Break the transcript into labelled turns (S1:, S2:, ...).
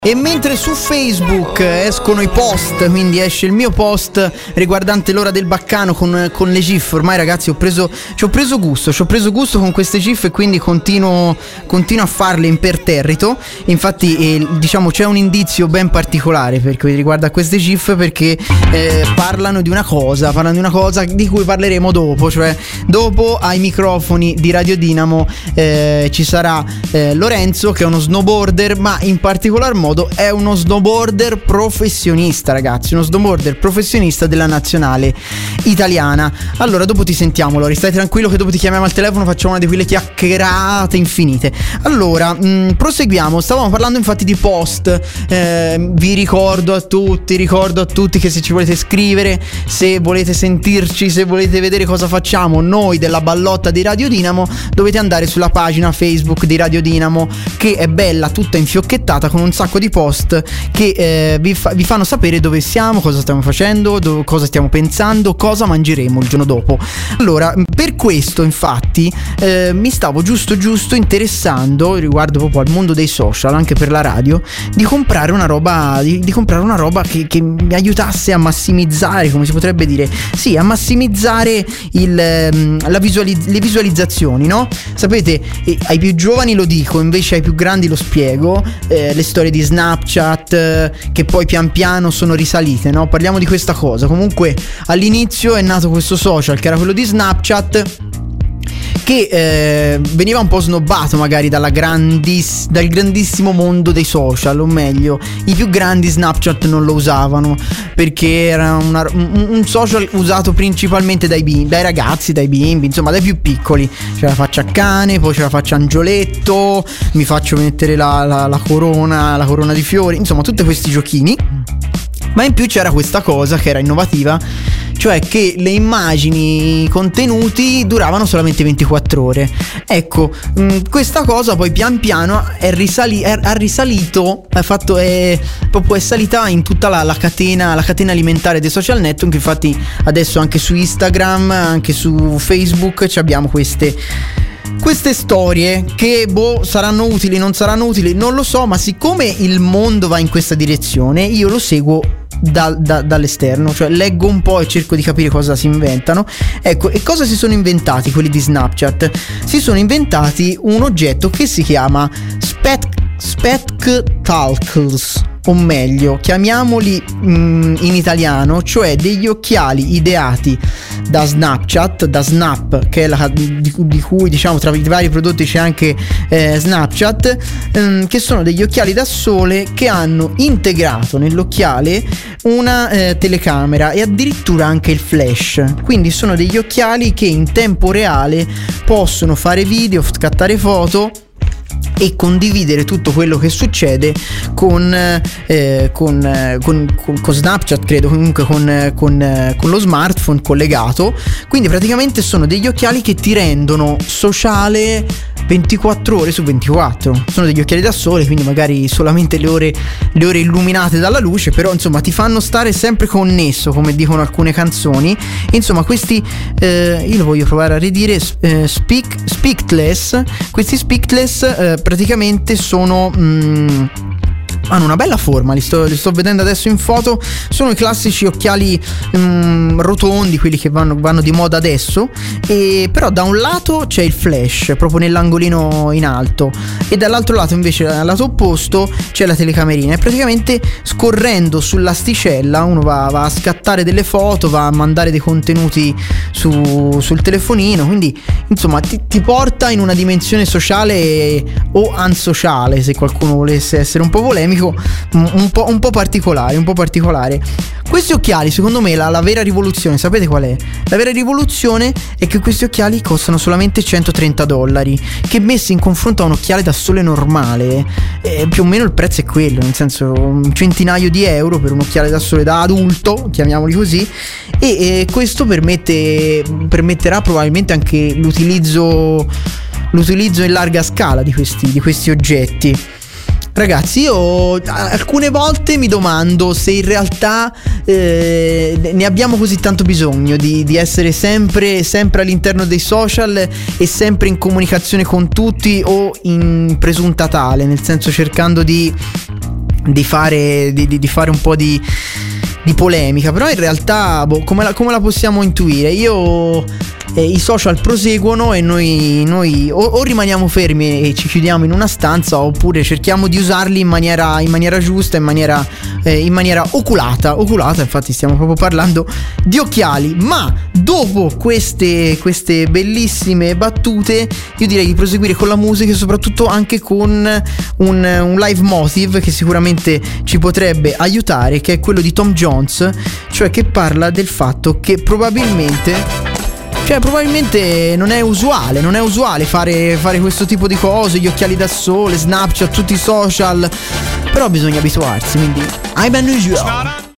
S1: E mentre su Facebook escono i post, quindi esce il mio post riguardante l'ora del baccano con le GIF, ormai ragazzi ci ho preso gusto con queste GIF e quindi continuo a farle imperterrito. Infatti diciamo c'è un indizio ben particolare per cui riguarda queste GIF, perché parlano di una cosa di cui parleremo dopo, cioè dopo ai microfoni di Radio Dinamo ci sarà Lorenzo, che è uno snowboarder, ma in particolar modo è uno snowboarder professionista, ragazzi, uno snowboarder professionista della nazionale italiana. Allora dopo ti sentiamo, Lori, stai tranquillo che dopo ti chiamiamo al telefono, facciamo una di quelle chiacchierate infinite. Allora proseguiamo, stavamo parlando infatti di post. Vi ricordo a tutti che se ci volete scrivere, se volete sentirci, se volete vedere cosa facciamo noi della ballotta di Radio Dinamo, dovete andare sulla pagina Facebook di Radio Dinamo, che è bella, tutta infiocchettata, con un sacco di post che vi fanno sapere dove siamo, cosa stiamo facendo, cosa stiamo pensando, cosa mangeremo il giorno dopo. Allora, per questo infatti mi stavo giusto interessando riguardo proprio al mondo dei social, anche per la radio, di comprare una roba che mi aiutasse a massimizzare, come si potrebbe dire, sì, a massimizzare le visualizzazioni, no? Sapete, ai più giovani lo dico, invece ai più grandi lo spiego, le storie di Snapchat che poi pian piano sono risalite, no? Parliamo di questa cosa. Comunque all'inizio è nato questo social che era quello di Snapchat, che veniva un po' snobbato magari dal grandissimo mondo dei social, o meglio, i più grandi Snapchat non lo usavano perché era un social usato principalmente dai ragazzi, dai bimbi, insomma dai più piccoli. C'è la faccia cane, poi c'è la faccia angioletto, mi faccio mettere la corona di fiori, insomma tutti questi giochini. Ma in più c'era questa cosa che era innovativa, cioè che le immagini, i contenuti duravano solamente 24 ore. Ecco, questa cosa poi pian piano è salita in tutta la catena alimentare dei social network. Infatti adesso anche su Instagram, anche su Facebook abbiamo queste storie che saranno utili, non saranno utili, non lo so, ma siccome il mondo va in questa direzione, io lo seguo dall'esterno, cioè leggo un po' e cerco di capire cosa si inventano. Ecco, e cosa si sono inventati quelli di Snapchat? Si sono inventati un oggetto che si chiama Spectacles, o meglio, chiamiamoli in italiano, cioè degli occhiali ideati da Snapchat, da Snap, che è di cui, diciamo, tra i vari prodotti c'è anche Snapchat, che sono degli occhiali da sole che hanno integrato nell'occhiale una telecamera e addirittura anche il flash. Quindi sono degli occhiali che in tempo reale possono fare video, scattare foto e condividere tutto quello che succede con Snapchat, credo, comunque con lo smartphone collegato. Quindi praticamente sono degli occhiali che ti rendono sociale 24 ore su 24. Sono degli occhiali da sole, quindi magari solamente le ore illuminate dalla luce, però insomma ti fanno stare sempre connesso, come dicono alcune canzoni. Insomma questi io lo voglio provare a ridire, Spectacles. Questi Spectacles praticamente hanno una bella forma, li sto vedendo adesso in foto. Sono i classici occhiali rotondi, quelli che vanno di moda adesso, e però da un lato c'è il flash proprio nell'angolino in alto, e dall'altro lato invece, al lato opposto, c'è la telecamerina, e praticamente scorrendo sull'asticella uno va a scattare delle foto, va a mandare dei contenuti sul telefonino. Quindi insomma ti porta in una dimensione sociale o ansociale, se qualcuno volesse essere un po' polemico, un po' particolare. Questi occhiali, secondo me, la vera rivoluzione, sapete qual è? La vera rivoluzione è che questi occhiali costano solamente $130, che messi in confronto a un occhiale da sole normale, più o meno il prezzo è quello, nel senso un centinaio di euro per un occhiale da sole da adulto, chiamiamoli così, e questo permetterà probabilmente anche l'utilizzo in larga scala di questi oggetti. Ragazzi, io alcune volte mi domando se in realtà ne abbiamo così tanto bisogno di essere sempre all'interno dei social e sempre in comunicazione con tutti, o in presunta tale, nel senso cercando di di fare un po' di polemica, però in realtà come la possiamo intuire? I social proseguono e noi o rimaniamo fermi e ci chiudiamo in una stanza, oppure cerchiamo di usarli in maniera giusta, in maniera oculata. Infatti stiamo proprio parlando di occhiali. Ma dopo queste bellissime battute, io direi di proseguire con la musica e soprattutto anche con un live motive che sicuramente ci potrebbe aiutare, che è quello di Tom Jones, cioè che parla del fatto che probabilmente non è usuale fare questo tipo di cose, gli occhiali da sole, Snapchat, tutti i social, però bisogna abituarsi, quindi I'm unusual.